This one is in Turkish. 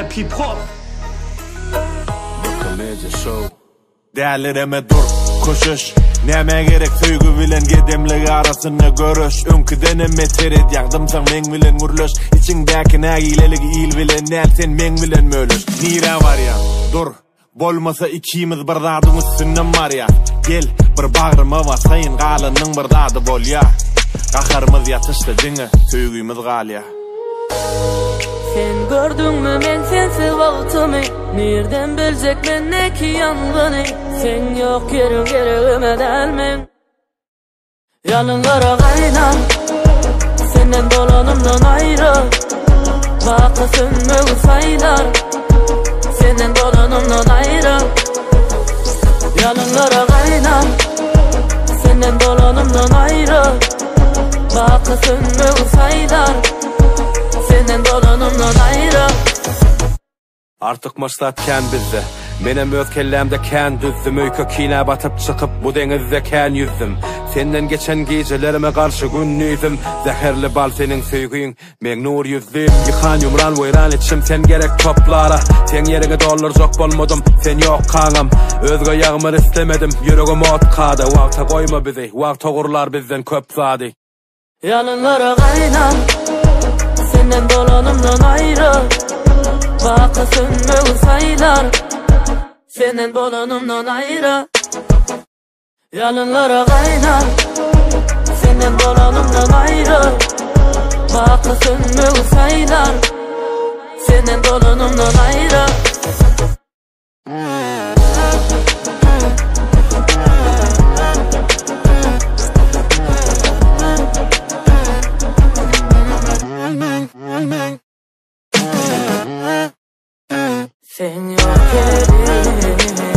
rap hip hop. Bakamaca show. Değerlerime dur, koşuş. Neme gerek söýgü bilen gedemlik arasyna görüş. Öňküden emme teret ýagdymsaň meň bilen gürleş. İçiňdäki nägileligi il bilen näl sen meň bilen möleş. Nire var ya, dur. Bolmasa ikimiz bir zadyň üstünden var ya. Gel, bir bagryma basaýyn galynyň bir zady bol ya. Gaharymyz ýatışdy diňe, söýgümiz galya. Sen gördüňmi men sensiz wagtymy? Nerden biljek men näki ýangyny? Sen ýok ýerim geregime dälmen. Ýalyn garagayna, senden dolanymdan aýry. Bakı sönmegi saýlar, senden dolanymdan aýry. Ýalyn garagayna, senden dolanymdan aýry. Bakı sönmegi saýlar, senden dolanımdan ayrı. Artık maçlat kän bizde. Menem öz kellemde kän düzdüm. Öýke kine batyp çykyp bu deňizde kän yüzdüm. Senden geçen gecelerime karşı günnüydüm. Zäherli bal senin söýgüň, meň nur yüzlüm. Ýykan ýumran weýran etşim sen gerek toplara. Sen ýerine dollarjak bolmadym, sen ýok kaňam. Özge ýagmyr istemedim, ýüregim otkady. Wagta goýma bizi, wagt togurlar bizden köp zady. Ýalyn garagayna, senden dolanımdan ayrı. Bakı sönmegi saýlar, senden dolanımdan ayrı. Ýalyn garagayna, senden dolanımdan ayrı. Bakı sönmegi saýlar, senden dolanımdan ayrı. Sen yok yerim